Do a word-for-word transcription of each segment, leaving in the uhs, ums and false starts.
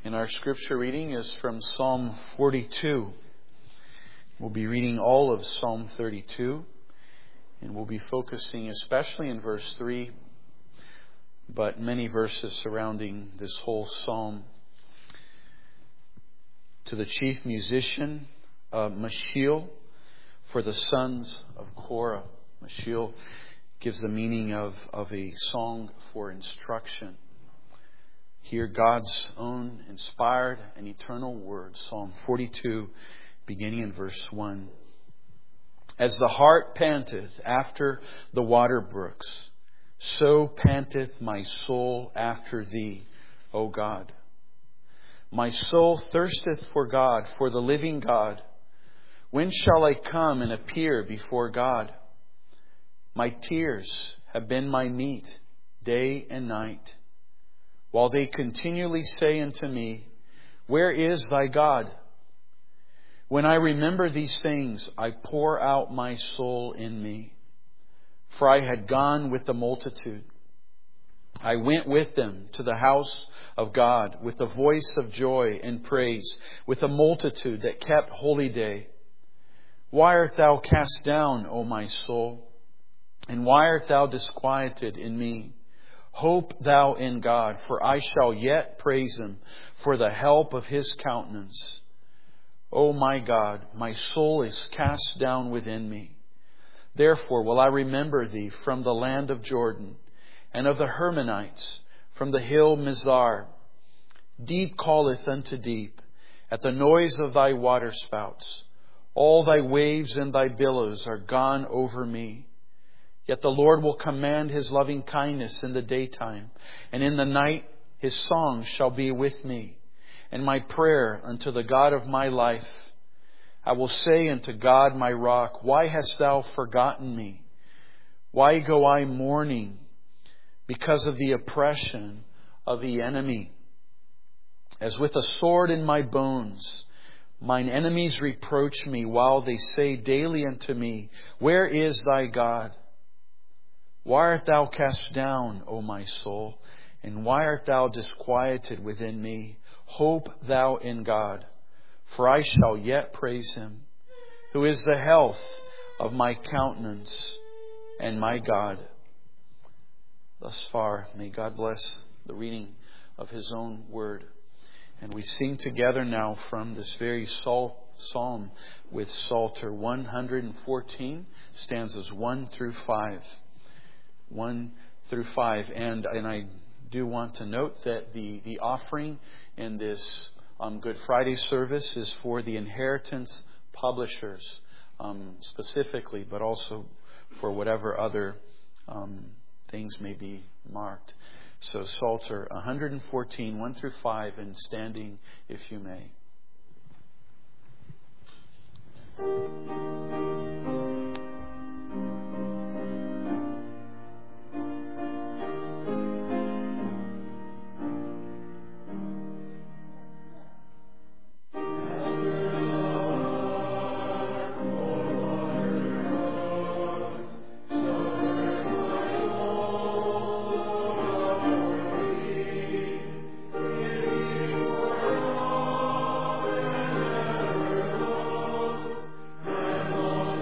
And our scripture reading is from Psalm forty-two. We'll be reading all of Psalm thirty-two, and we'll be focusing especially in verse three, but many verses surrounding this whole psalm. To the chief musician, uh, Mashiel, for the sons of Korah. Mashiel gives the meaning of, of a song for instruction. Hear God's own inspired and eternal word. Psalm forty-two, beginning in verse one. As the hart panteth after the water brooks, so panteth my soul after thee, O God. My soul thirsteth for God, for the living God. When shall I come and appear before God? My tears have been my meat day and night, while they continually say unto me, Where is thy God? When I remember these things, I pour out my soul in me. For I had gone with the multitude. I went with them to the house of God with the voice of joy and praise, with a multitude that kept holy day. Why art thou cast down, O my soul? And why art thou disquieted in me? Hope thou in God, for I shall yet praise Him for the help of His countenance. O my God, my soul is cast down within me. Therefore will I remember Thee from the land of Jordan, and of the Hermonites from the hill Mizar. Deep calleth unto deep at the noise of Thy waterspouts. All Thy waves and Thy billows are gone over me. Yet the Lord will command His loving kindness in the daytime, and in the night His song shall be with me, and my prayer unto the God of my life. I will say unto God my rock, Why hast Thou forgotten me? Why go I mourning because of the oppression of the enemy? As with a sword in my bones, mine enemies reproach me, while they say daily unto me, Where is thy God? Why art thou cast down, O my soul? And why art thou disquieted within me? Hope thou in God, for I shall yet praise Him, who is the health of my countenance and my God. Thus far, may God bless the reading of His own word. And we sing together now from this very psalm with Psalter one hundred fourteen, stanzas one through five. one through five. And, and I do want to note that the, the offering in this um, Good Friday service is for the Inheritance Publishers um, specifically, but also for whatever other um, things may be marked. So Psalter one hundred fourteen, one through five, and standing if you may. Lord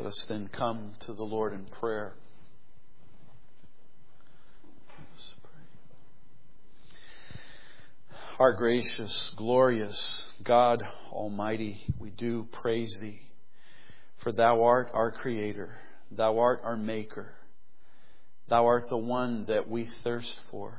Let us then come to the Lord in prayer. Let us pray. Our gracious, glorious God Almighty, we do praise Thee, for Thou art our Creator. Thou art our Maker. Thou art the one that we thirst for.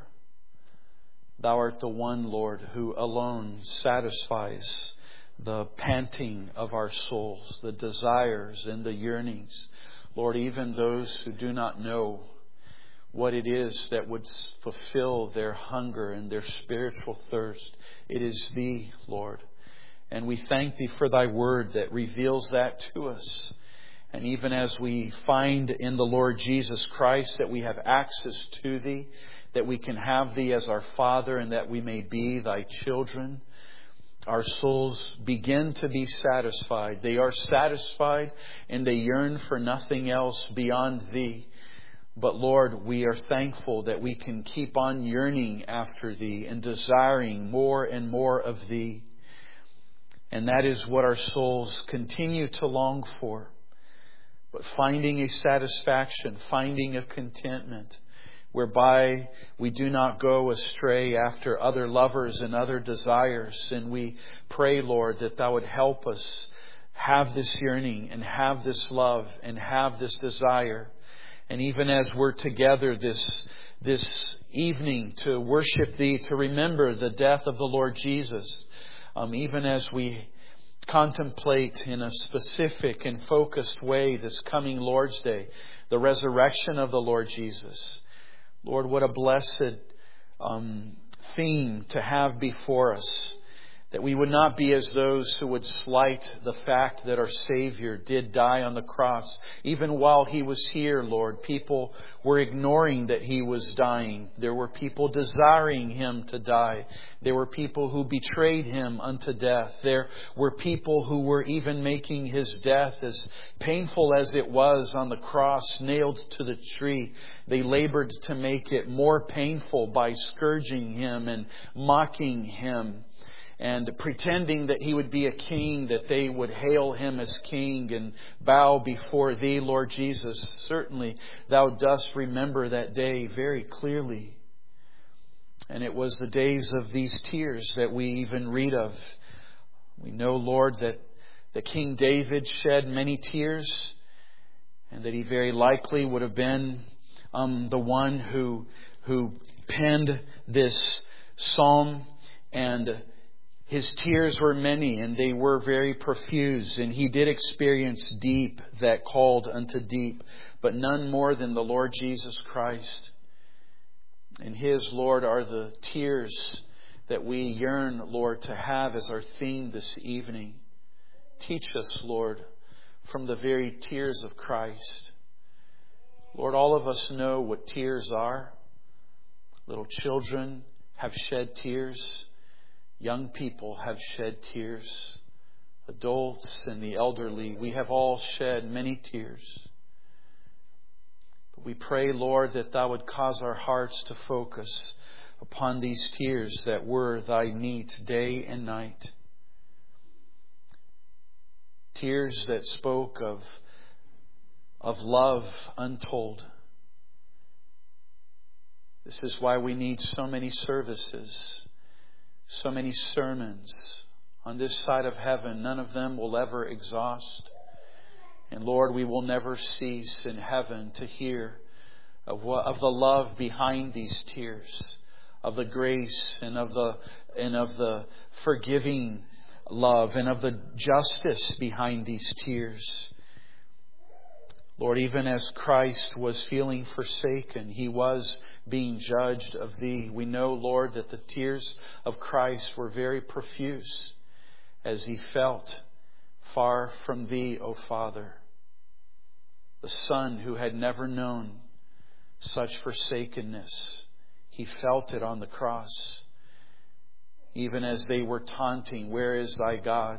Thou art the one, Lord, who alone satisfies the panting of our souls, the desires and the yearnings. Lord, even those who do not know what it is that would fulfill their hunger and their spiritual thirst, it is Thee, Lord. And we thank Thee for Thy word that reveals that to us. And even as we find in the Lord Jesus Christ that we have access to Thee, that we can have Thee as our Father and that we may be Thy children, our souls begin to be satisfied. They are satisfied and they yearn for nothing else beyond Thee. But Lord, we are thankful that we can keep on yearning after Thee and desiring more and more of Thee. And that is what our souls continue to long for. But finding a satisfaction, finding a contentment, whereby we do not go astray after other lovers and other desires. And we pray, Lord, that Thou would help us have this yearning and have this love and have this desire. And even as we're together this, this evening to worship Thee, to remember the death of the Lord Jesus, um, even as we contemplate in a specific and focused way this coming Lord's Day, the resurrection of the Lord Jesus. Lord, what a blessed um, theme to have before us. That we would not be as those who would slight the fact that our Savior did die on the cross. Even while He was here, Lord, people were ignoring that He was dying. There were people desiring Him to die. There were people who betrayed Him unto death. There were people who were even making His death, as painful as it was on the cross, nailed to the tree. They labored to make it more painful by scourging Him and mocking Him, and pretending that He would be a king, that they would hail Him as king and bow before Thee, Lord Jesus. Certainly Thou dost remember that day very clearly. And it was the days of these tears that we even read of. We know, Lord, that, that King David shed many tears, and that he very likely would have been um, the one who, who penned this psalm. And his tears were many, and they were very profuse, and he did experience deep that called unto deep, but none more than the Lord Jesus Christ. And His, Lord, are the tears that we yearn, Lord, to have as our theme this evening. Teach us, Lord, from the very tears of Christ. Lord, all of us know what tears are. Little children have shed tears. Young people have shed tears. Adults and the elderly, we have all shed many tears. But we pray, Lord, that Thou would cause our hearts to focus upon these tears that were Thy meat day and night. Tears that spoke of, of love untold. This is why we need so many services. So many sermons on this side of heaven. None of them will ever exhaust. And Lord, we will never cease in heaven to hear of what, of the love behind these tears, of the grace and of the and of the forgiving love and of the justice behind these tears. Lord, even as Christ was feeling forsaken, He was being judged of Thee. We know, Lord, that the tears of Christ were very profuse as He felt far from Thee, O Father. The Son who had never known such forsakenness, He felt it on the cross. Even as they were taunting, "Where is Thy God?"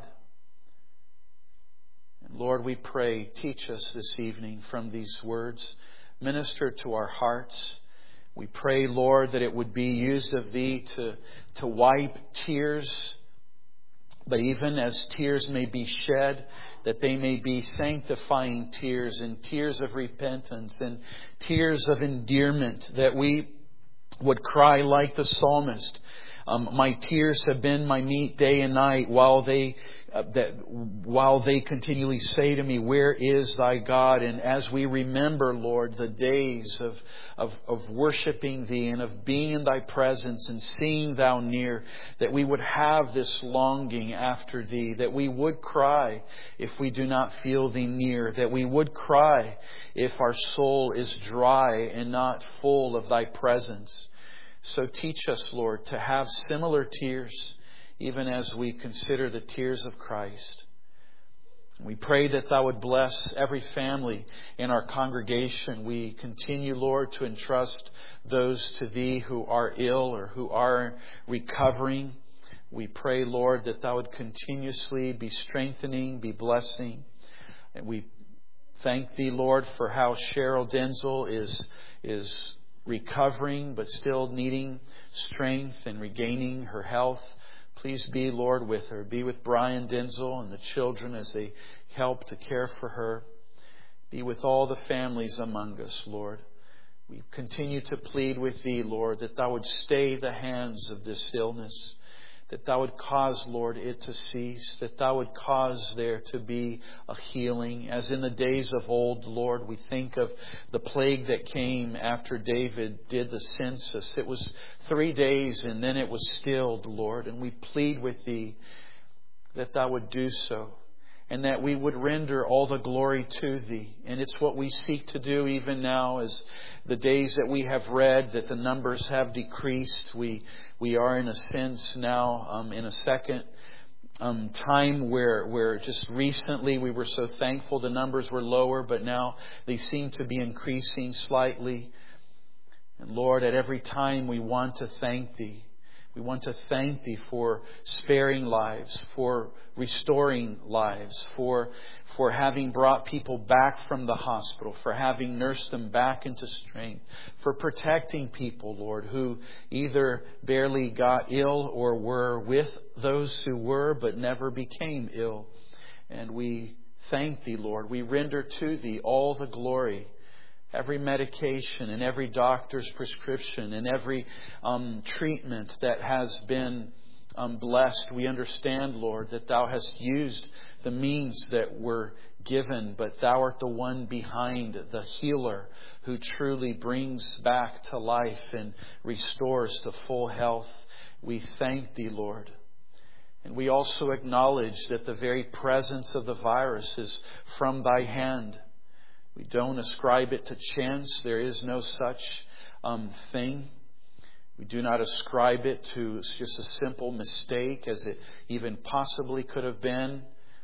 Lord, we pray, teach us this evening from these words. Minister to our hearts. We pray, Lord, that it would be used of Thee to, to wipe tears, But even as tears may be shed, that they may be sanctifying tears and tears of repentance and tears of endearment, that we would cry like the psalmist, um, my tears have been my meat day and night, while they uh, that while they continually say to me, where is thy God? And as we remember, Lord, the days of, of, of worshiping Thee and of being in Thy presence and seeing Thou near, that we would have this longing after Thee, that we would cry if we do not feel Thee near, that we would cry if our soul is dry and not full of Thy presence. So teach us, Lord, to have similar tears, even as we consider the tears of Christ. We pray that Thou would bless every family in our congregation. We continue, Lord, to entrust those to Thee who are ill or who are recovering. We pray, Lord, that Thou would continuously be strengthening, be blessing. And we thank Thee, Lord, for how Cheryl Denzel is, is recovering, but still needing strength and regaining her health. Please be, Lord, with her. Be with Brian Denzel and the children as they help to care for her. Be with all the families among us, Lord. We continue to plead with Thee, Lord, that Thou would stay the hands of this illness, that Thou would cause, Lord, it to cease, that Thou would cause there to be a healing. As in the days of old, Lord, we think of the plague that came after David did the census. It was three days and then it was stilled, Lord. And we plead with Thee that Thou would do so, and that we would render all the glory to Thee. And it's what we seek to do even now, as the days that we have read, that the numbers have decreased. We we are in a sense now um, in a second um, time where, where just recently we were so thankful the numbers were lower, but now they seem to be increasing slightly. And Lord, at every time we want to thank Thee. We want to thank Thee for sparing lives, for restoring lives, for, for having brought people back from the hospital, for having nursed them back into strength, for protecting people, Lord, who either barely got ill or were with those who were but never became ill. And we thank Thee, Lord. We render to Thee all the glory. Every medication and every doctor's prescription and every um, treatment that has been um, blessed. We understand, Lord, that Thou hast used the means that were given, but Thou art the one behind, the healer, who truly brings back to life and restores to full health. We thank Thee, Lord. And we also acknowledge that the very presence of the virus is from Thy hand. We don't ascribe it to chance. There is no such um, thing. We do not ascribe it to just a simple mistake, as it even possibly could have been.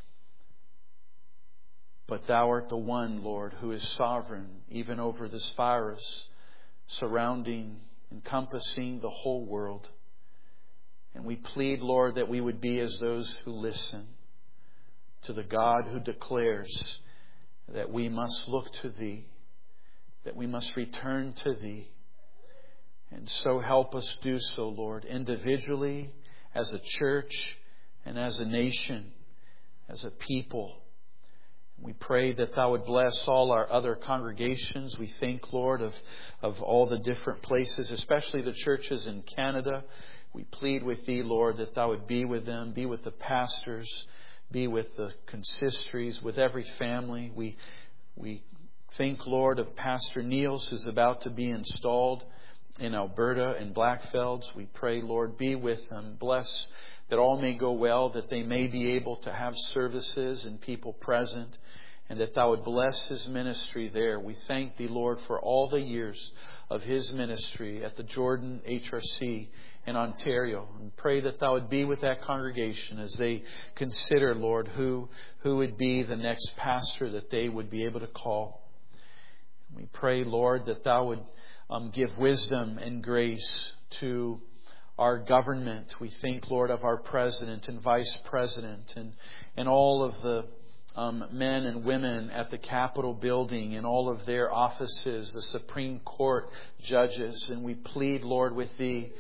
But Thou art the one, Lord, who is sovereign even over this virus, surrounding, encompassing the whole world. And we plead, Lord, that we would be as those who listen to the God who declares that we must look to Thee, that we must return to Thee. And so help us do so, Lord, individually, as a church, and as a nation, as a people. We pray that Thou would bless all our other congregations. We think, Lord, of, of all the different places, especially the churches in Canada. We plead with Thee, Lord, that Thou would be with them, be with the pastors, be with the consistories, with every family. We we think, Lord, of Pastor Niels, who's about to be installed in Alberta and Blackfelds. We pray, Lord, be with them. Bless that all may go well, that they may be able to have services and people present, and that Thou would bless his ministry there. We thank Thee, Lord, for all the years of his ministry at the Jordan H R C in Ontario, and pray that Thou would be with that congregation as they consider, Lord, who, who would be the next pastor that they would be able to call. We pray, Lord, that Thou would um, give wisdom and grace to our government. We think, Lord, of our president and vice president and, and all of the um, men and women at the Capitol building and all of their offices, the Supreme Court judges. And we plead, Lord, with Thee,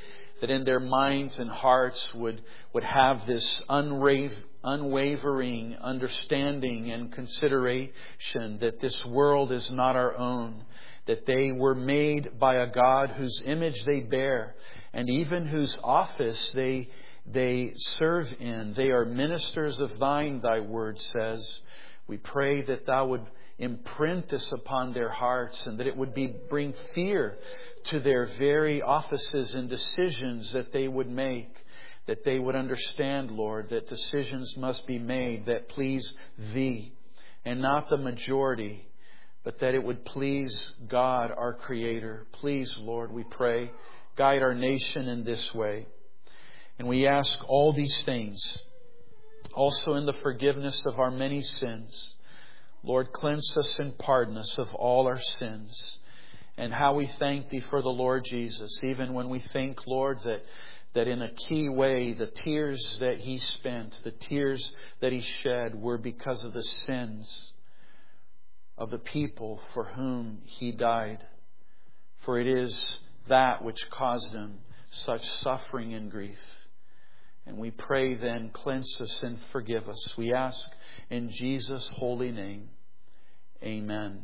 that in their minds and hearts would, would have this unwav- unwavering understanding and consideration that this world is not our own, that they were made by a God whose image they bear, and even whose office they they serve in. They are ministers of Thine, Thy Word says. We pray that Thou would imprint this upon their hearts, and that it would be bring fear to their very offices and decisions that they would make. That they would understand, Lord, that decisions must be made that please Thee and not the majority, but that it would please God, our Creator. Please, Lord, we pray, guide our nation in this way. And we ask all these things also in the forgiveness of our many sins. Lord, cleanse us and pardon us of all our sins. And how we thank Thee for the Lord Jesus, even when we think, Lord, that, that in a key way, the tears that He spent, the tears that He shed were because of the sins of the people for whom He died. For it is that which caused Him such suffering and grief. And we pray then, cleanse us and forgive us. We ask in Jesus' holy name. Amen.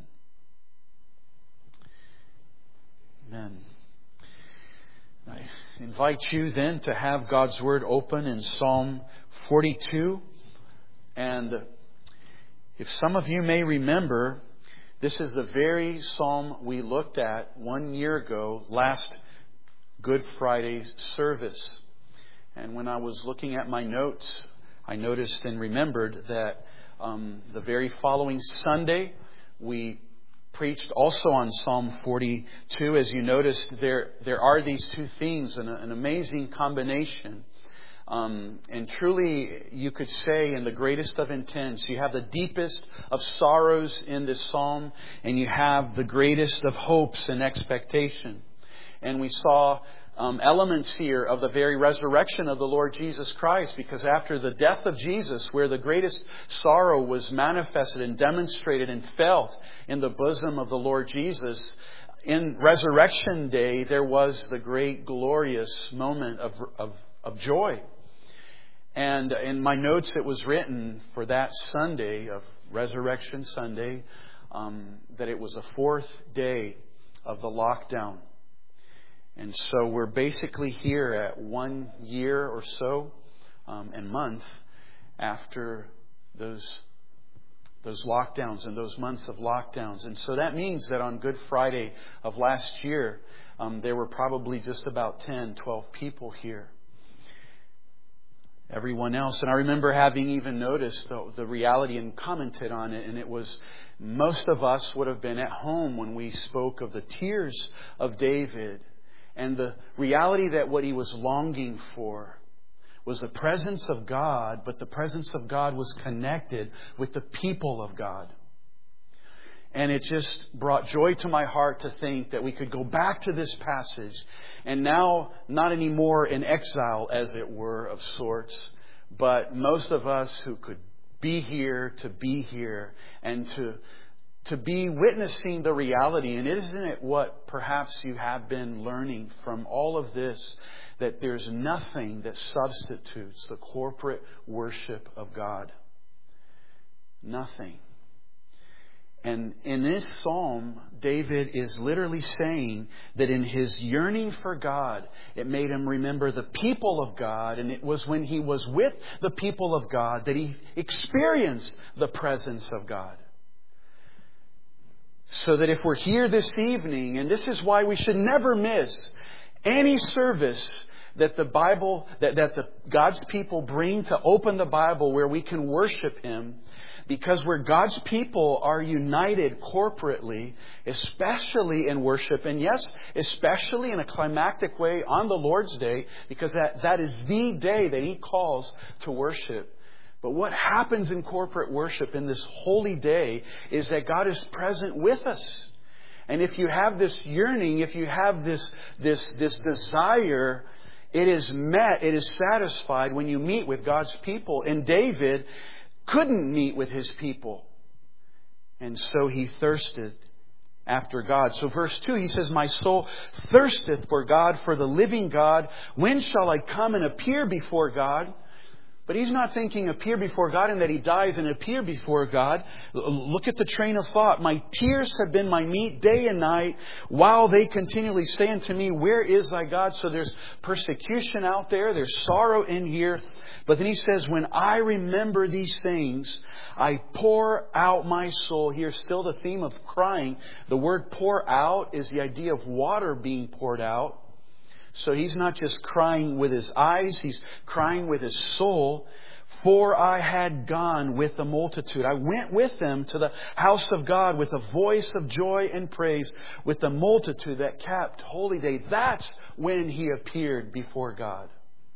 Amen. I invite you then to have God's Word open in Psalm forty-two. And if some of you may remember, this is the very psalm we looked at one year ago, last Good Friday service. And when I was looking at my notes, I noticed and remembered that um, the very following Sunday, we preached also on Psalm forty-two. As you noticed, there there are these two themes, an, an amazing combination. Um, and truly, you could say in the greatest of intents, you have the deepest of sorrows in this psalm, and you have the greatest of hopes and expectation. And we saw um, elements here of the very resurrection of the Lord Jesus Christ, because after the death of Jesus, where the greatest sorrow was manifested and demonstrated and felt in the bosom of the Lord Jesus, in Resurrection Day, there was the great glorious moment of, of, of joy. And in my notes, it was written for that Sunday of Resurrection Sunday, um, that it was the fourth day of the lockdown. And so we're basically here at one year or so um, and month after those those lockdowns and those months of lockdowns. And so that means that on Good Friday of last year, um, there were probably just about ten, twelve people here. Everyone else. And I remember having even noticed the, the reality and commented on it. And it was, most of us would have been at home when we spoke of the tears of David and the reality that what he was longing for was the presence of God, but the presence of God was connected with the people of God. And it just brought joy to my heart to think that we could go back to this passage, and now not anymore in exile, as it were, of sorts, but most of us who could be here to be here and to to be witnessing the reality. And isn't it what perhaps you have been learning from all of this, that there's nothing that substitutes the corporate worship of God? Nothing. And in this psalm, David is literally saying that in his yearning for God, it made him remember the people of God. And it was when he was with the people of God that he experienced the presence of God. So that if we're here this evening, and this is why we should never miss any service that the Bible, that, that the God's people bring to open the Bible where we can worship Him. Because where God's people are united corporately, especially in worship, and yes, especially in a climactic way on the Lord's Day, because that, that is the day that He calls to worship. But what happens in corporate worship in this holy day is that God is present with us. And if you have this yearning, if you have this, this, this desire, it is met, it is satisfied when you meet with God's people. And David couldn't meet with his people. And so he thirsted after God. So verse two, he says, my soul thirsteth for God, for the living God. When shall I come and appear before God? But he's not thinking appear before God and that he dies and appear before God. Look at the train of thought. My tears have been my meat day and night, while they continually say unto me, where is thy God? So there's persecution out there. There's sorrow in here. But then he says, when I remember these things, I pour out my soul. Here's still the theme of crying. The word pour out is the idea of water being poured out. So he's not just crying with his eyes, he's crying with his soul. For I had gone with the multitude. I went with them to the house of God with a voice of joy and praise, with the multitude that kept holy day. That's when he appeared before God.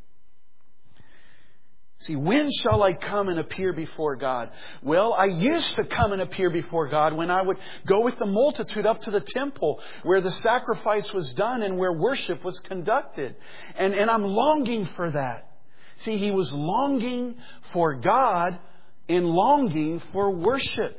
See, when shall I come and appear before God? Well, I used to come and appear before God when I would go with the multitude up to the temple where the sacrifice was done and where worship was conducted. And, and I'm longing for that. See, he was longing for God and longing for worship.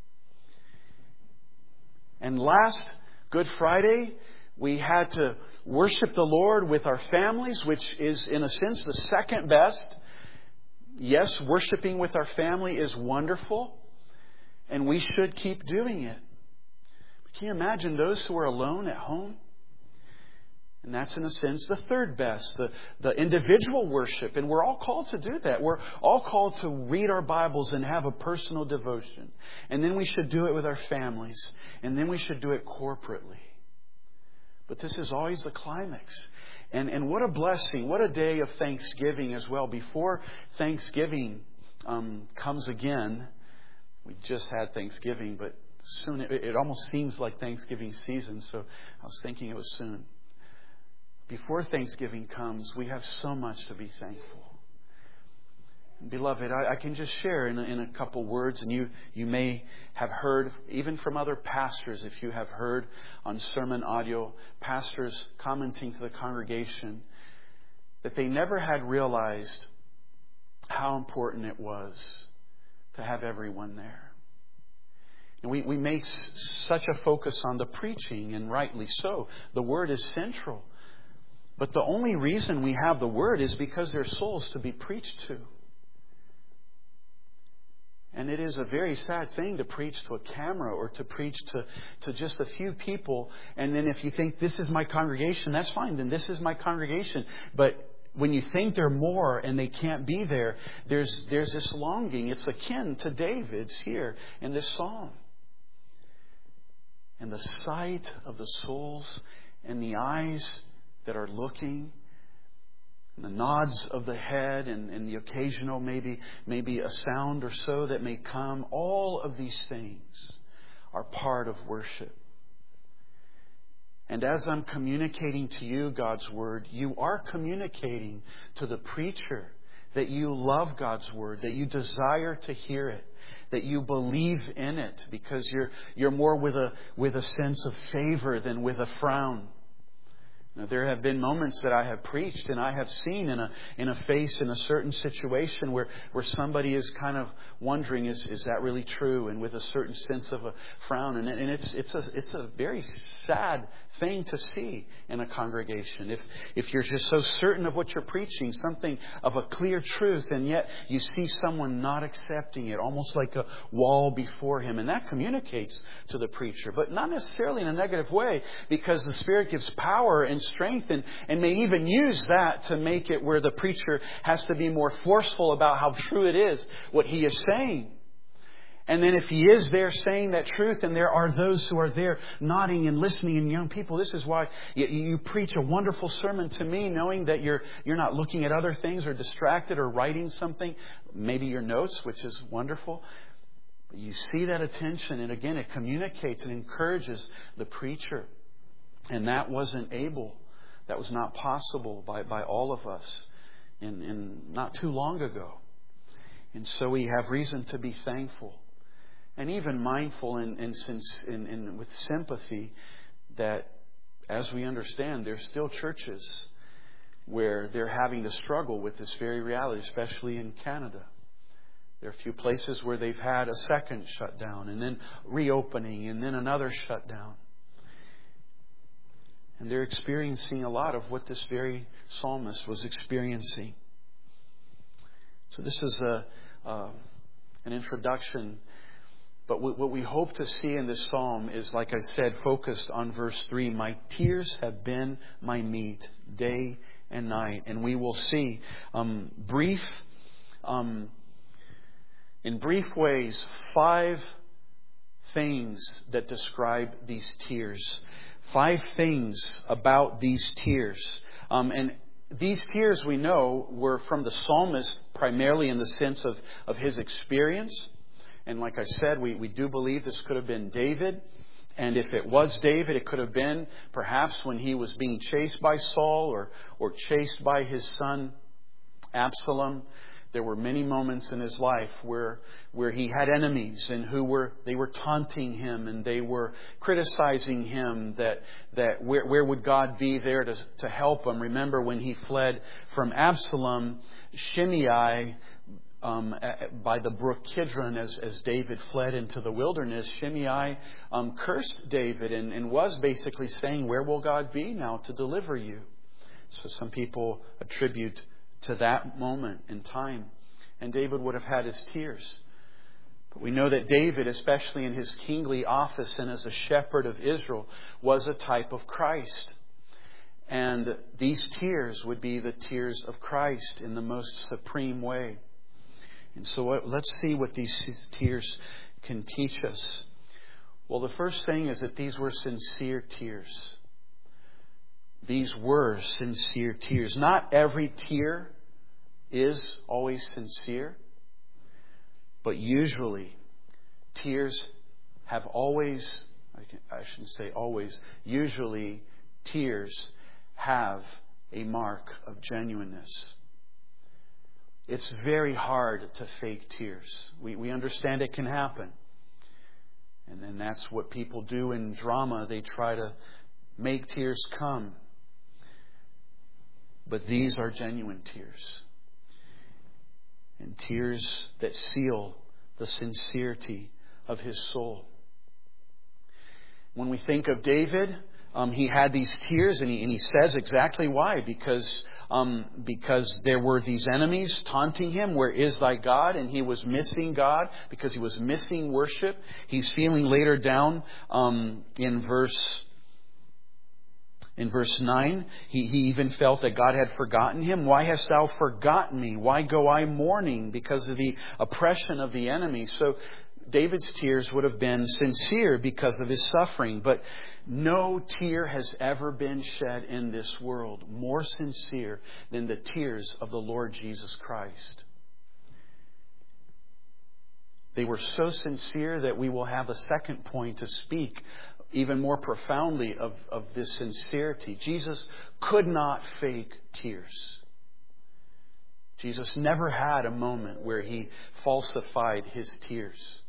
And last Good Friday, we had to worship the Lord with our families, which is, in a sense, the second best. Yes, worshiping with our family is wonderful, and we should keep doing it. But can you imagine those who are alone at home? And that's, in a sense, the third best, the, the individual worship. And we're all called to do that. We're all called to read our Bibles and have a personal devotion. And then we should do it with our families. And then we should do it corporately. But this is always the climax. And and what a blessing, what a day of Thanksgiving as well. Before Thanksgiving um, comes again, we just had Thanksgiving, but soon it, it almost seems like Thanksgiving season, so I was thinking it was soon. Before Thanksgiving comes, we have so much to be thankful. Beloved, I, I can just share in a, in a couple words, and you, you may have heard, even from other pastors, if you have heard on sermon audio, pastors commenting to the congregation, that they never had realized how important it was to have everyone there. And we, we make s- such a focus on the preaching, and rightly so. The Word is central. But the only reason we have the Word is because there's souls to be preached to. And it is a very sad thing to preach to a camera or to preach to, to just a few people. And then if you think this is my congregation, that's fine. Then this is my congregation. But when you think there are more and they can't be there, there's, there's this longing. It's akin to David's here in this psalm. And the sight of the souls and the eyes that are looking, and the nods of the head and, and the occasional maybe maybe a sound or so that may come, all of these things are part of worship. And as I'm communicating to you God's Word, you are communicating to the preacher that you love God's Word, that you desire to hear it, that you believe in it, because you're you're more with a with a sense of favor than with a frown. Now, there have been moments that I have preached and I have seen in a in a face in a certain situation where, where somebody is kind of wondering, is is that really true? And with a certain sense of a frown. And, and it's it's a it's a very sad thing to see in a congregation. If if you're just so certain of what you're preaching, something of a clear truth, and yet you see someone not accepting it, almost like a wall before him. And that communicates to the preacher, but not necessarily in a negative way, because the Spirit gives power and strength, and, and may even use that to make it where the preacher has to be more forceful about how true it is, what he is saying. And then if he is there saying that truth, and there are those who are there nodding and listening, and young people, this is why you, you preach a wonderful sermon to me, knowing that you're you're not looking at other things or distracted or writing something, maybe your notes, which is wonderful. You see that attention, and again, it communicates and encourages the preacher. And that wasn't able, that was not possible by, by all of us in, in not too long ago. And so we have reason to be thankful and even mindful and in, in, in, in, with sympathy that, as we understand, there's still churches where they're having to struggle with this very reality, especially in Canada. There are a few places where they've had a second shutdown and then reopening and then another shutdown. And they're experiencing a lot of what this very psalmist was experiencing. So this is a uh, an introduction. But what we hope to see in this psalm is, like I said, focused on verse three. My tears have been my meat day and night. And we will see um, brief, um, in brief ways, five things that describe these tears. Five things about these tears. Um, and these tears, we know, were from the psalmist primarily in the sense of, of his experience. And like I said, we, we do believe this could have been David. And if it was David, it could have been perhaps when he was being chased by Saul or, or chased by his son Absalom. There were many moments in his life where where he had enemies and who were they were taunting him and they were criticizing him that that where where would God be there to to help him? Remember when he fled from Absalom, Shimei um, by the brook Kidron as as David fled into the wilderness, Shimei um, cursed David and, and was basically saying, "Where will God be now to deliver you?" So some people attribute to that moment in time. And David would have had his tears. But we know that David, especially in his kingly office and as a shepherd of Israel, was a type of Christ. And these tears would be the tears of Christ in the most supreme way. And so let's see what these tears can teach us. Well, the first thing is that these were sincere tears. These were sincere tears. Not every tear is always sincere, but usually tears have always, I, can, I shouldn't say always, usually tears have a mark of genuineness. It's very hard to fake tears. We, we understand it can happen. And then that's what people do in drama. They try to make tears come. But these are genuine tears. And tears that seal the sincerity of his soul. When we think of David, um, he had these tears, and he, and he says exactly why. Because um, because there were these enemies taunting him, "Where is thy God?" And he was missing God because he was missing worship. He's feeling later down um, in verse In verse nine, he, he even felt that God had forgotten him. "Why hast thou forgotten me? Why go I mourning?" Because of the oppression of the enemy. So David's tears would have been sincere because of his suffering. But no tear has ever been shed in this world more sincere than the tears of the Lord Jesus Christ. They were so sincere that we will have a second point to speak even more profoundly of, of this sincerity. Jesus could not fake tears. Jesus never had a moment where he falsified his tears.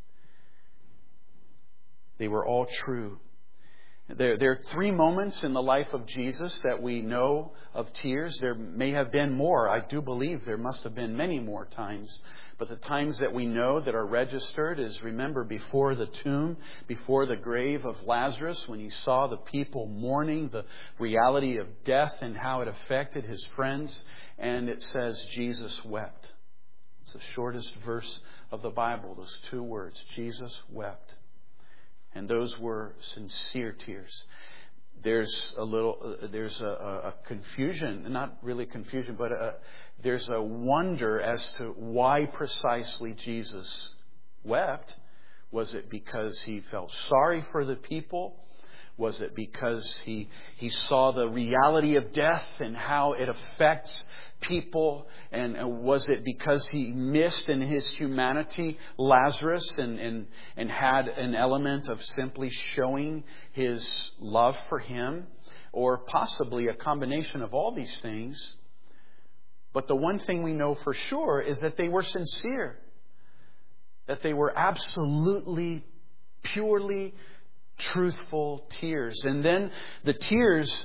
They were all true. There, there are three moments in the life of Jesus that we know of tears. There may have been more. I do believe there must have been many more times. But the times that we know that are registered is, remember, before the tomb, before the grave of Lazarus, when he saw the people mourning the reality of death and how it affected his friends. And it says Jesus wept. It's the shortest verse of the Bible, those two words, Jesus wept. And those were sincere tears. There's a little, uh, there's a, a confusion, not really confusion, but a, there's a wonder as to why precisely Jesus wept. Was it because he felt sorry for the people? Was it because he he saw the reality of death and how it affects people? And was it because he missed in his humanity Lazarus and, and, and had an element of simply showing his love for him? Or possibly a combination of all these things. But the one thing we know for sure is that they were sincere. That they were absolutely, purely truthful tears. And then the tears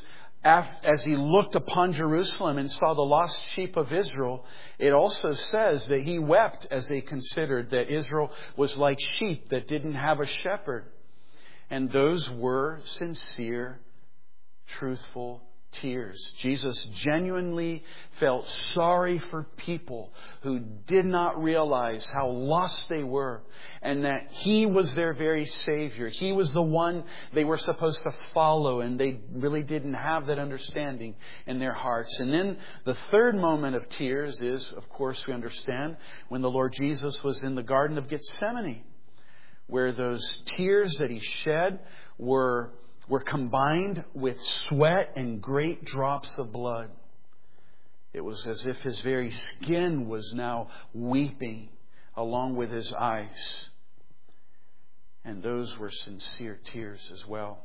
as he looked upon Jerusalem and saw the lost sheep of Israel, it also says that he wept as they considered that Israel was like sheep that didn't have a shepherd. And those were sincere, truthful tears. Jesus genuinely felt sorry for people who did not realize how lost they were, and that He was their very Savior. He was the one they were supposed to follow, and they really didn't have that understanding in their hearts. And then the third moment of tears is, of course, we understand, when the Lord Jesus was in the Garden of Gethsemane, where those tears that He shed were were combined with sweat and great drops of blood. It was as if His very skin was now weeping along with His eyes. And those were sincere tears as well.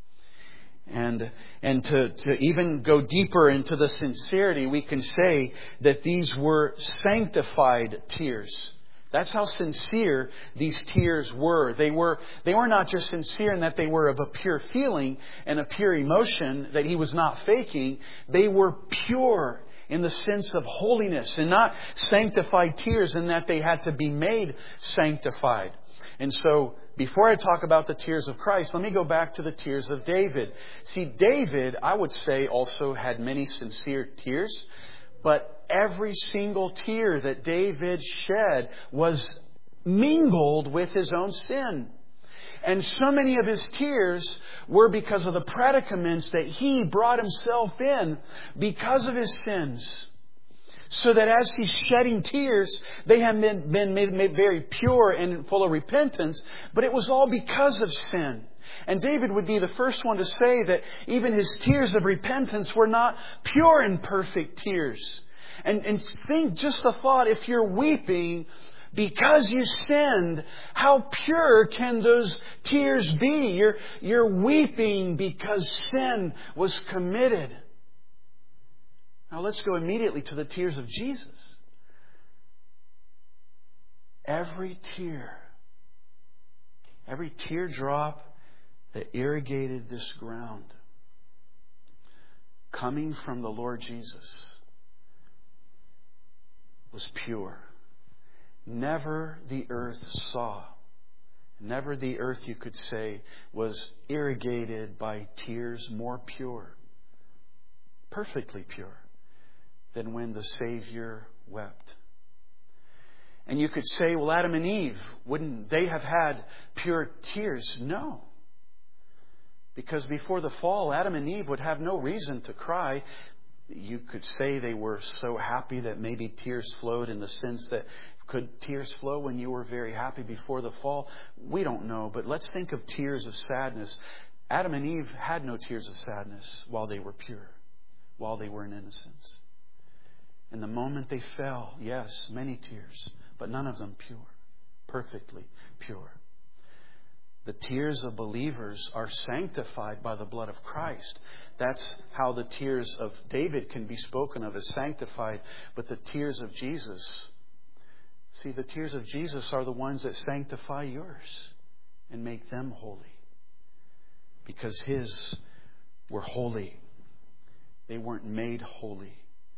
And and to, to even go deeper into the sincerity, we can say that these were sanctified tears. That's how sincere these tears were. They were they were not just sincere in that they were of a pure feeling and a pure emotion that He was not faking. They were pure in the sense of holiness, and not sanctified tears in that they had to be made sanctified. And so, before I talk about the tears of Christ, let me go back to the tears of David. See, David, I would say, also had many sincere tears. But every single tear that David shed was mingled with his own sin. And so many of his tears were because of the predicaments that he brought himself in because of his sins. So that as he's shedding tears, they have been, been made, made very pure and full of repentance. But it was all because of sin. And David would be the first one to say that even his tears of repentance were not pure and perfect tears. And, and think just the thought, if you're weeping because you sinned, how pure can those tears be? You're, you're weeping because sin was committed. Now let's go immediately to the tears of Jesus. Every tear, every teardrop that irrigated this ground, coming from the Lord Jesus, was pure. Never the earth saw, never the earth, you could say, was irrigated by tears more pure, perfectly pure, than when the Savior wept. And you could say, well, Adam and Eve, wouldn't they have had pure tears? No. Because before the fall, Adam and Eve would have no reason to cry. You could say they were so happy that maybe tears flowed, in the sense that, could tears flow when you were very happy before the fall? We don't know. But let's think of tears of sadness. Adam and Eve had no tears of sadness while they were pure, while they were in innocence. And the moment they fell, yes, many tears, but none of them pure, perfectly pure. The tears of believers are sanctified by the blood of Christ. That's how the tears of David can be spoken of as sanctified. But the tears of Jesus, see, the tears of Jesus are the ones that sanctify yours and make them holy. Because His were holy. They weren't made holy.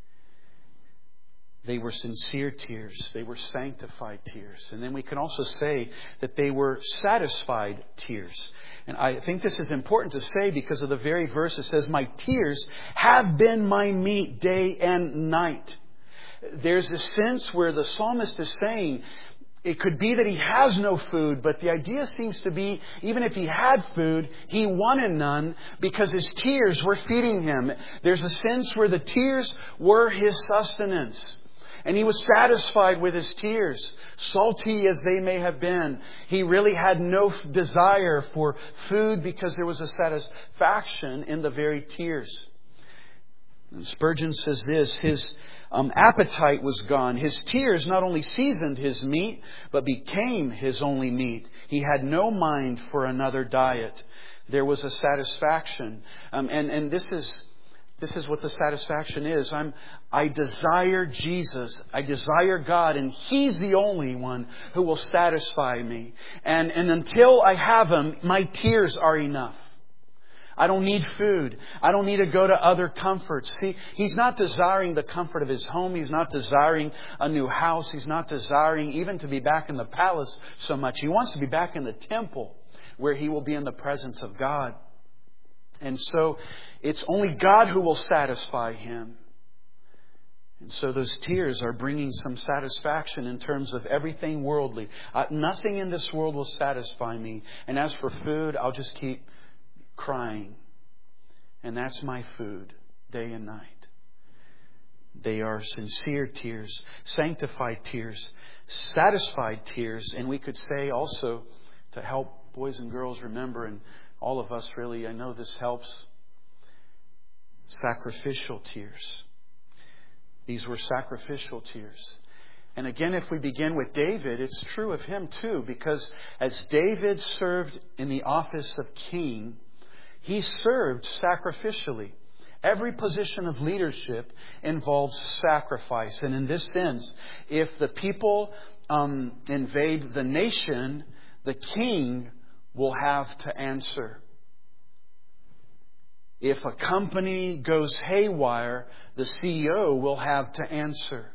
They were sincere tears. They were sanctified tears. And then we can also say that they were satisfied tears. And I think this is important to say because of the very verse that says, my tears have been my meat day and night. There's a sense where the psalmist is saying, it could be that he has no food, but the idea seems to be, even if he had food, he wanted none because his tears were feeding him. There's a sense where the tears were his sustenance. And he was satisfied with his tears, salty as they may have been. He really had no desire for food because there was a satisfaction in the very tears. And Spurgeon says this, his um, appetite was gone. His tears not only seasoned his meat, but became his only meat. He had no mind for another diet. There was a satisfaction. Um, and, and this is... This is what the satisfaction is. I'm, I desire Jesus. I desire God, and He's the only one who will satisfy me. And, and until I have Him, my tears are enough. I don't need food. I don't need to go to other comforts. See, He's not desiring the comfort of His home. He's not desiring a new house. He's not desiring even to be back in the palace so much. He wants to be back in the temple where He will be in the presence of God. And so it's only God who will satisfy Him. And so those tears are bringing some satisfaction in terms of everything worldly. Uh, nothing in this world will satisfy me. And as for food, I'll just keep crying. And that's my food, day and night. They are sincere tears, sanctified tears, satisfied tears. And we could say also, to help boys and girls remember, and all of us really, I know this helps, sacrificial tears. These were sacrificial tears. And again, if we begin with David, it's true of him too, because as David served in the office of king, he served sacrificially. Every position of leadership involves sacrifice. And in this sense, if the people um, invade the nation, the king will have to answer. If a company goes haywire, the C E O will have to answer.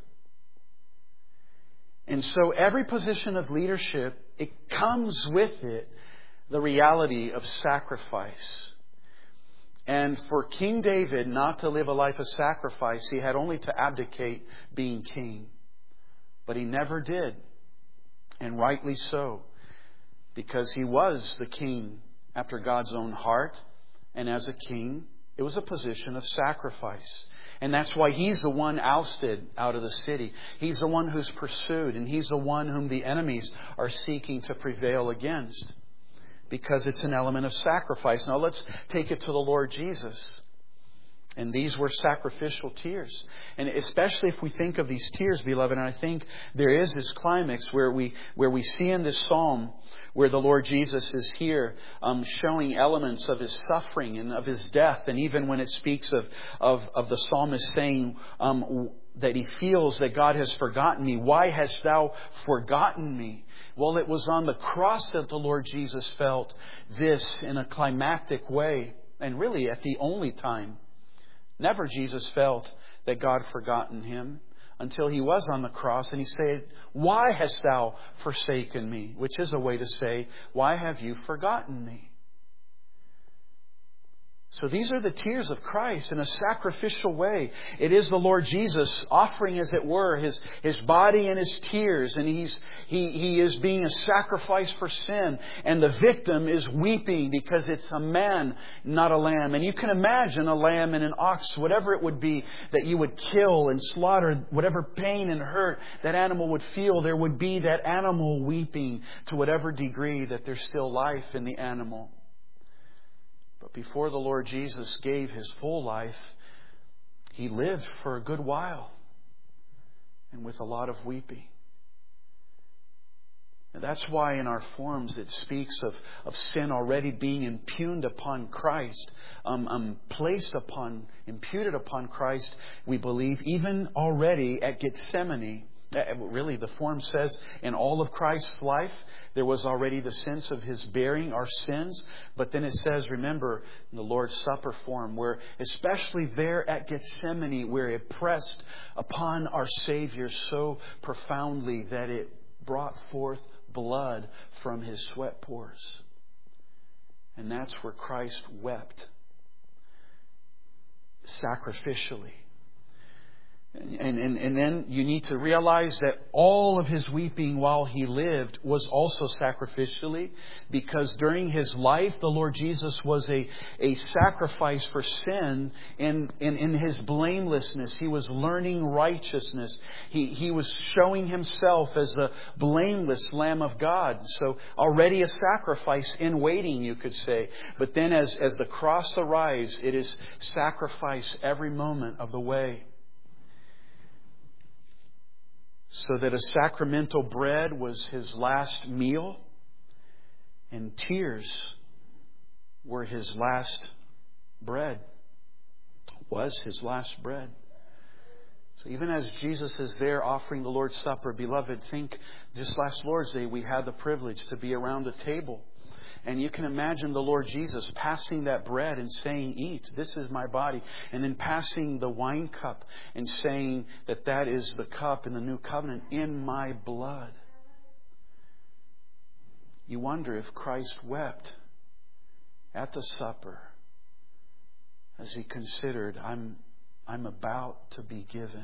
And so every position of leadership, it comes with it the reality of sacrifice. And for King David not to live a life of sacrifice, he had only to abdicate being king. But he never did. And rightly so. Because he was the king after God's own heart. And as a king, it was a position of sacrifice. And that's why he's the one ousted out of the city. He's the one who's pursued. And he's the one whom the enemies are seeking to prevail against. Because it's an element of sacrifice. Now let's take it to the Lord Jesus. And these were sacrificial tears. And especially if we think of these tears, beloved, and I think there is this climax where we where we see in this psalm where the Lord Jesus is here um, showing elements of His suffering and of His death. And even when it speaks of, of, of the psalmist saying um, that he feels that God has forgotten me. Why hast thou forgotten me? Well, it was on the cross that the Lord Jesus felt this in a climactic way. And really at the only time. Never Jesus felt that God forgotten Him until He was on the cross and He said, why hast thou forsaken me? Which is a way to say, why have you forgotten me? So these are the tears of Christ in a sacrificial way. It is the Lord Jesus offering, as it were, His, His body and His tears. And he's, he, he is being a sacrifice for sin. And the victim is weeping because it's a man, not a lamb. And you can imagine a lamb and an ox, whatever it would be that you would kill and slaughter, whatever pain and hurt that animal would feel, there would be that animal weeping to whatever degree that there's still life in the animal. But before the Lord Jesus gave His full life, He lived for a good while and with a lot of weeping. And that's why in our forms it speaks of, of sin already being impugned upon Christ, um, um, placed upon, imputed upon Christ, we believe, even already at Gethsemane. Really, the form says in all of Christ's life, there was already the sense of His bearing our sins. But then it says, remember, in the Lord's Supper form, where especially there at Gethsemane, where it pressed upon our Savior so profoundly that it brought forth blood from His sweat pores. And that's where Christ wept sacrificially. And, and, and then you need to realize that all of His weeping while He lived was also sacrificially, because during His life, the Lord Jesus was a, a sacrifice for sin in, in, in His blamelessness. He was learning righteousness. He, he was showing Himself as the blameless Lamb of God. So already a sacrifice in waiting, you could say. But then as, as the cross arrives, it is sacrifice every moment of the way. So that a sacramental bread was His last meal, and tears were His last bread, was His last bread. So even as Jesus is there offering the Lord's Supper, beloved, think just last Lord's Day we had the privilege to be around the table. And you can imagine the Lord Jesus passing that bread and saying, "Eat, this is my body." And then passing the wine cup and saying that that is the cup in the new covenant in my blood. You wonder if Christ wept at the supper as He considered, I'm, I'm about to be given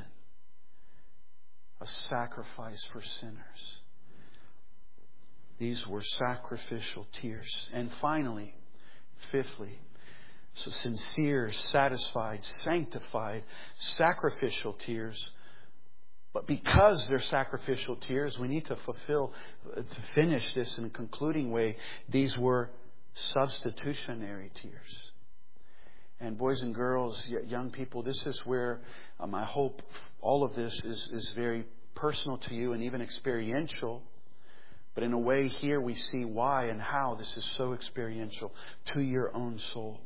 a sacrifice for sinners. These were sacrificial tears. And finally, fifthly, so sincere, satisfied, sanctified, sacrificial tears. But because they're sacrificial tears, we need to fulfill, to finish this in a concluding way, these were substitutionary tears. And boys and girls, young people, this is where um, I hope all of this is, is very personal to you and even experiential. But in a way, here we see why and how this is so experiential to your own soul.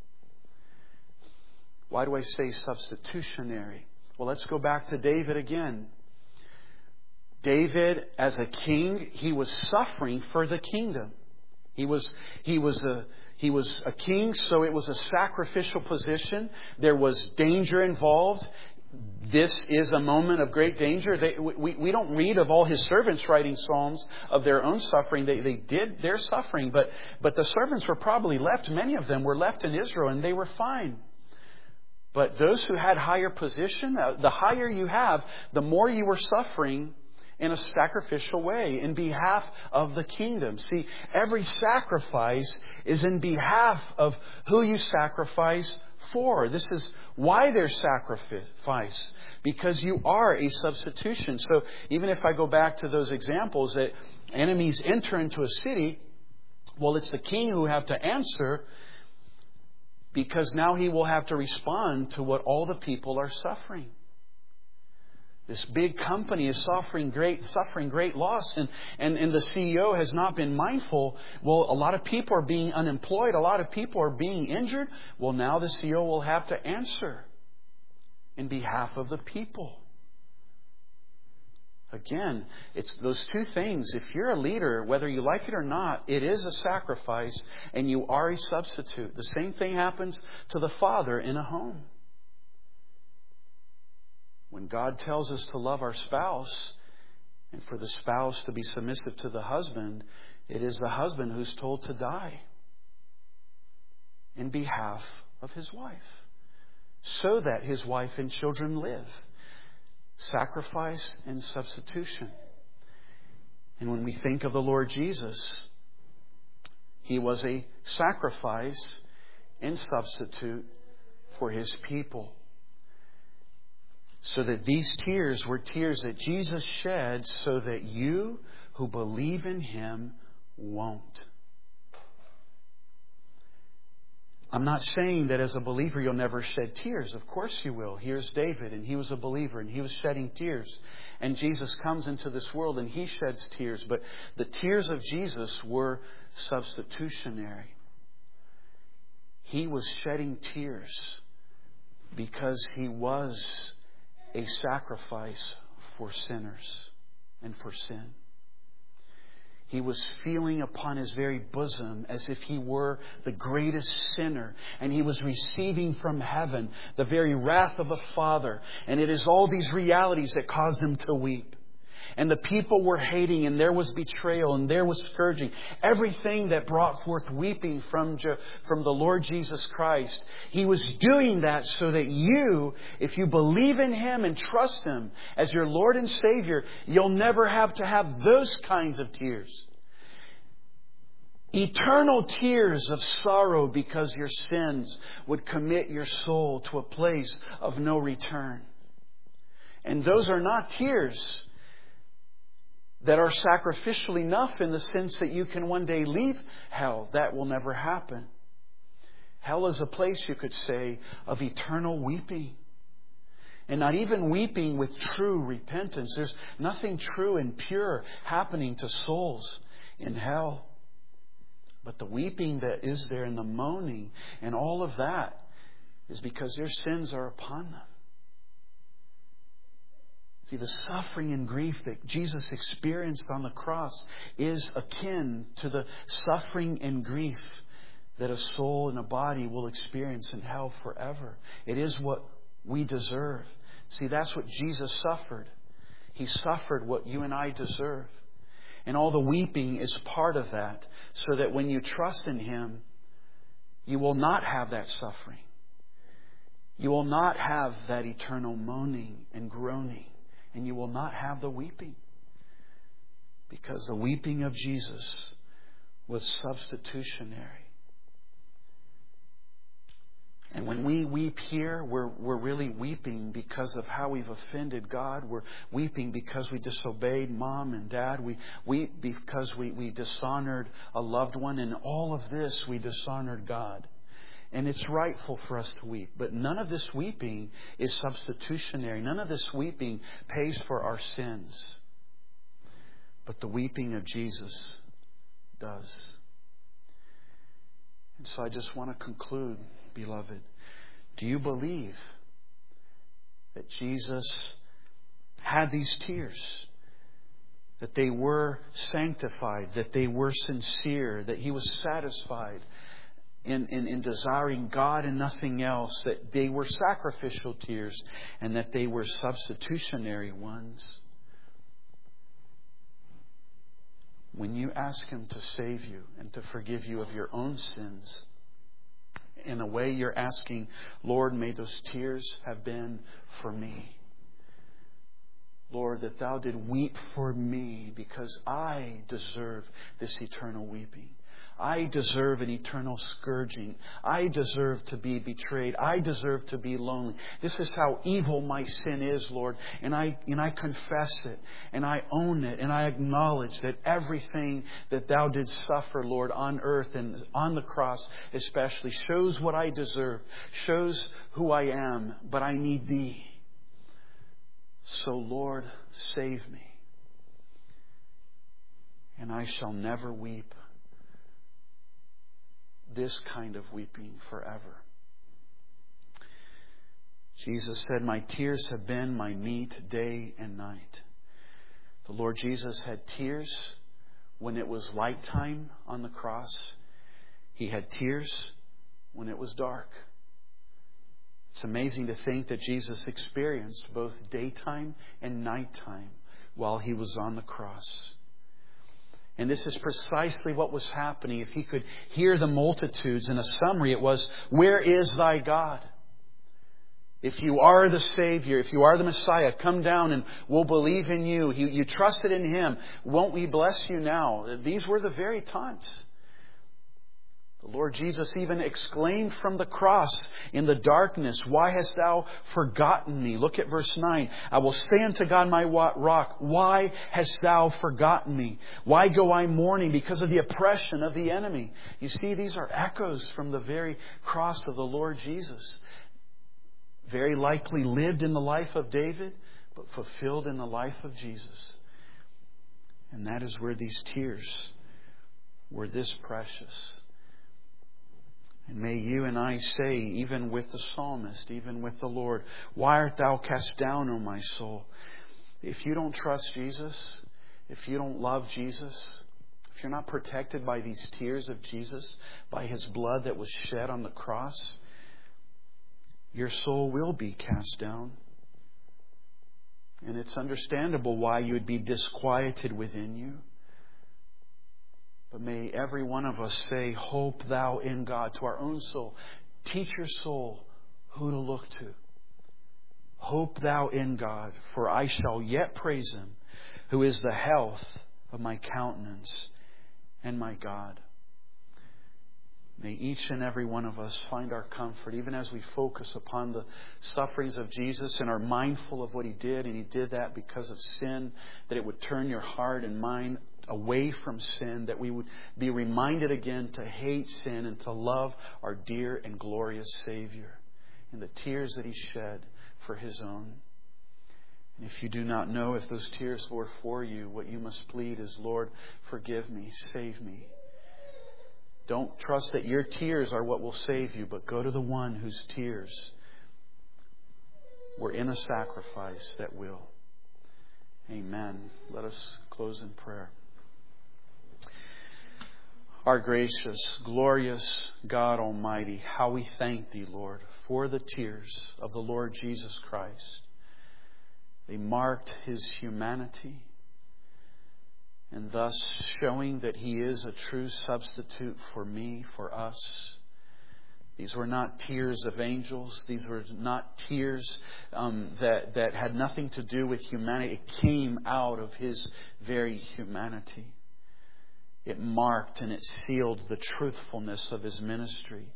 Why do I say substitutionary? Well, let's go back to David again. David, as a king, he was suffering for the kingdom. He was, he was a, he was a king, so it was a sacrificial position. There was danger involved. This is a moment of great danger. They, we, we don't read of all his servants writing psalms of their own suffering. They, they did their suffering, but, but the servants were probably left. Many of them were left in Israel and they were fine. But those who had higher position, the higher you have, the more you were suffering in a sacrificial way in behalf of the kingdom. See, every sacrifice is in behalf of who you sacrifice for. This is why there's sacrifice, because you are a substitution. So even if I go back to those examples that enemies enter into a city, well, it's the king who have to answer, because now he will have to respond to what all the people are suffering. This big company is suffering great, suffering great loss, and, and, and the C E O has not been mindful. Well, a lot of people are being unemployed. A lot of people are being injured. Well, now the C E O will have to answer in behalf of the people. Again, it's those two things. If you're a leader, whether you like it or not, it is a sacrifice and you are a substitute. The same thing happens to the father in a home. When God tells us to love our spouse and for the spouse to be submissive to the husband, it is the husband who's told to die in behalf of his wife, so that his wife and children live. Sacrifice and substitution. And when we think of the Lord Jesus, He was a sacrifice and substitute for His people. So that these tears were tears that Jesus shed so that you who believe in Him won't. I'm not saying that as a believer you'll never shed tears. Of course you will. Here's David, and he was a believer, and he was shedding tears. And Jesus comes into this world, and He sheds tears. But the tears of Jesus were substitutionary. He was shedding tears because He was a sacrifice for sinners and for sin. He was feeling upon His very bosom as if He were the greatest sinner. And He was receiving from heaven the very wrath of the Father. And it is all these realities that caused Him to weep. And the people were hating, and there was betrayal, and there was scourging. Everything that brought forth weeping from, Je- from the Lord Jesus Christ. He was doing that so that you, if you believe in Him and trust Him as your Lord and Savior, you'll never have to have those kinds of tears. Eternal tears of sorrow because your sins would commit your soul to a place of no return. And those are not tears that are sacrificial enough in the sense that you can one day leave hell. That will never happen. Hell is a place, you could say, of eternal weeping. And not even weeping with true repentance. There's nothing true and pure happening to souls in hell. But the weeping that is there and the moaning and all of that is because their sins are upon them. See, the suffering and grief that Jesus experienced on the cross is akin to the suffering and grief that a soul and a body will experience in hell forever. It is what we deserve. See, that's what Jesus suffered. He suffered what you and I deserve. And all the weeping is part of that, so that when you trust in Him, you will not have that suffering. You will not have that eternal moaning and groaning. And you will not have the weeping. Because the weeping of Jesus was substitutionary. And when we weep here, we're, we're really weeping because of how we've offended God. We're weeping because we disobeyed Mom and Dad. We weep because we, we dishonored a loved one. And all of this, we dishonored God. And it's rightful for us to weep. But none of this weeping is substitutionary. None of this weeping pays for our sins. But the weeping of Jesus does. And so I just want to conclude, beloved. Do you believe that Jesus had these tears? That they were sanctified? That they were sincere? That He was satisfied In, in, in desiring God and nothing else, that they were sacrificial tears and that they were substitutionary ones? When you ask Him to save you and to forgive you of your own sins, in a way you're asking, Lord, may those tears have been for me. Lord, that Thou did weep for me because I deserve this eternal weeping. I deserve an eternal scourging. I deserve to be betrayed. I deserve to be lonely. This is how evil my sin is, Lord. And I and I confess it. And I own it. And I acknowledge that everything that Thou did suffer, Lord, on earth and on the cross especially, shows what I deserve. Shows who I am. But I need Thee. So, Lord, save me. And I shall never weep this kind of weeping forever. Jesus said, my tears have been my meat day and night. The Lord Jesus had tears when it was light time on the cross. He had tears when it was dark. It's amazing to think that Jesus experienced both daytime and nighttime while He was on the cross. And this is precisely what was happening. If He could hear the multitudes, in a summary it was, where is Thy God? If You are the Savior, if You are the Messiah, come down and we'll believe in You. You, you trusted in Him. Won't we bless You now? These were the very times. The Lord Jesus even exclaimed from the cross in the darkness, why hast Thou forgotten me? Look at verse nine. I will say unto God my rock, why hast Thou forgotten me? Why go I mourning? Because of the oppression of the enemy. You see, these are echoes from the very cross of the Lord Jesus. Very likely lived in the life of David, but fulfilled in the life of Jesus. And that is where these tears were this precious. And may you and I say, even with the psalmist, even with the Lord, why art thou cast down, O my soul? If you don't trust Jesus, if you don't love Jesus, if you're not protected by these tears of Jesus, by His blood that was shed on the cross, your soul will be cast down. And it's understandable why you would be disquieted within you. But may every one of us say, hope thou in God, to our own soul. Teach your soul who to look to. Hope thou in God, for I shall yet praise Him, who is the health of my countenance and my God. May each and every one of us find our comfort, even as we focus upon the sufferings of Jesus and are mindful of what He did, and He did that because of sin, that it would turn your heart and mind away from sin, that we would be reminded again to hate sin and to love our dear and glorious Savior and the tears that He shed for His own. And if you do not know if those tears were for you, what you must plead is, Lord, forgive me, save me. Don't trust that your tears are what will save you, but go to the one whose tears were in a sacrifice that will. Amen. Let us close in prayer. Our gracious, glorious God Almighty, how we thank Thee, Lord, for the tears of the Lord Jesus Christ. They marked His humanity, and thus showing that He is a true substitute for me, for us. These were not tears of angels. These were not tears um, that, that had nothing to do with humanity. It came out of His very humanity. It marked and it sealed the truthfulness of His ministry.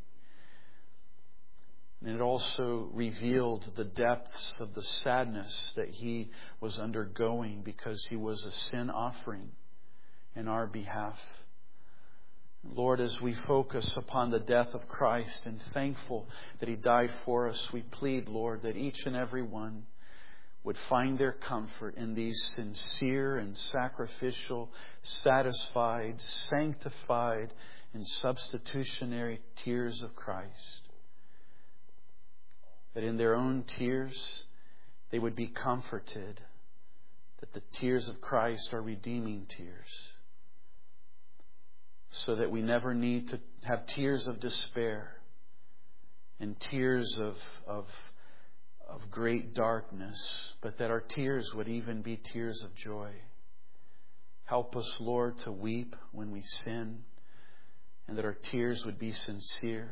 And it also revealed the depths of the sadness that He was undergoing because He was a sin offering in our behalf. Lord, as we focus upon the death of Christ and thankful that He died for us, we plead, Lord, that each and every one would find their comfort in these sincere and sacrificial, satisfied, sanctified, and substitutionary tears of Christ. That in their own tears they would be comforted that the tears of Christ are redeeming tears. So that we never need to have tears of despair and tears of, of, of great darkness, but that our tears would even be tears of joy. Help us, Lord, to weep when we sin, and that our tears would be sincere.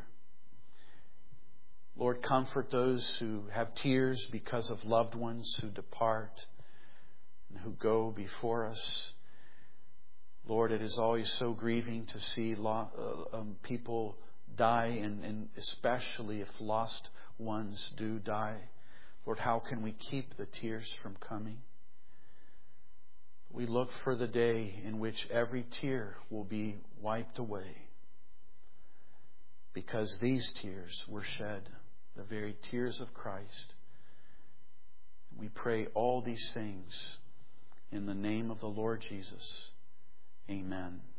Lord, comfort those who have tears because of loved ones who depart and who go before us. Lord, it is always so grieving to see lo- uh, um, people die, and, and especially if lost ones do die. Lord, how can we keep the tears from coming? We look for the day in which every tear will be wiped away, because these tears were shed, the very tears of Christ. We pray all these things in the name of the Lord Jesus. Amen.